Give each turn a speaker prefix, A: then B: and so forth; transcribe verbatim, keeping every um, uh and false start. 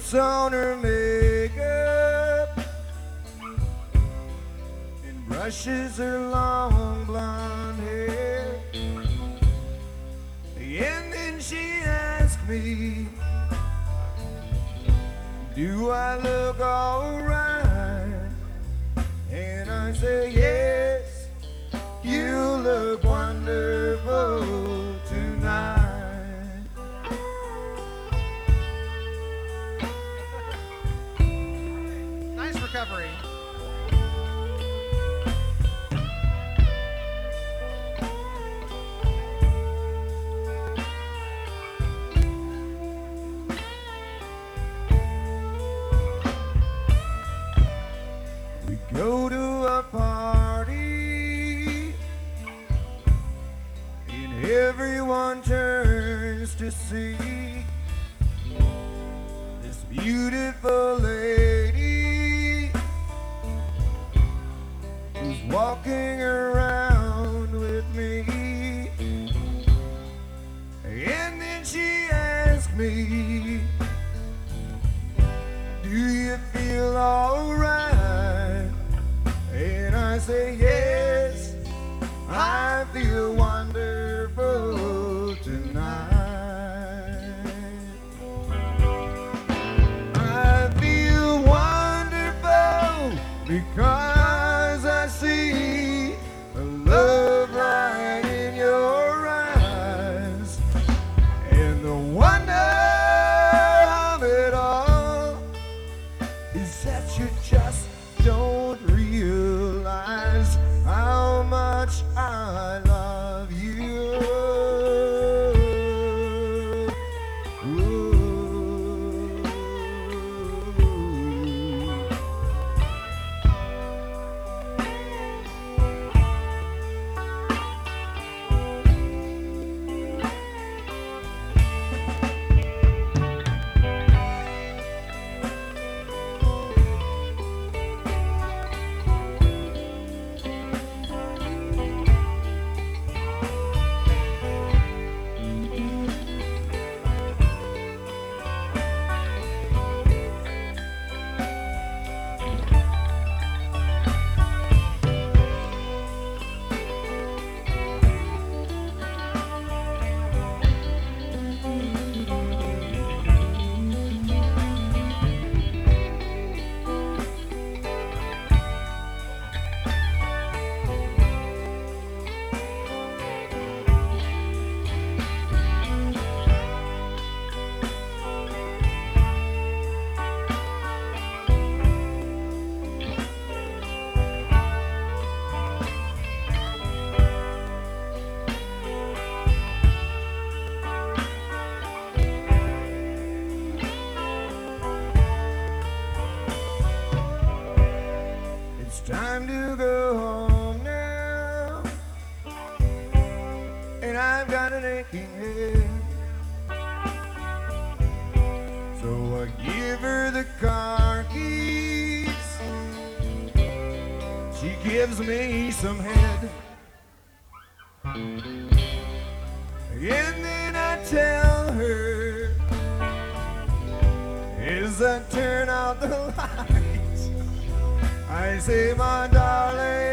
A: puts on her makeup and brushes her long blonde hair. And then she asks me, do I look alright? And I say, yes, you look wonderful tonight.
B: Nice recovery.
A: Go to a party and everyone turns to see this beautiful lady who's walking around with me. And then she asks me, do you feel alright? And I say, yes, I feel wonderful tonight. I feel wonderful because I see the love right in your eyes. And the wonder of it all is that you just don't realize how much I love you. Ooh. It's time to go home now, and I've got an aching head. So I give her the car keys. She gives me some head. And then I tell her, as I turn out the lights, I say, my darling,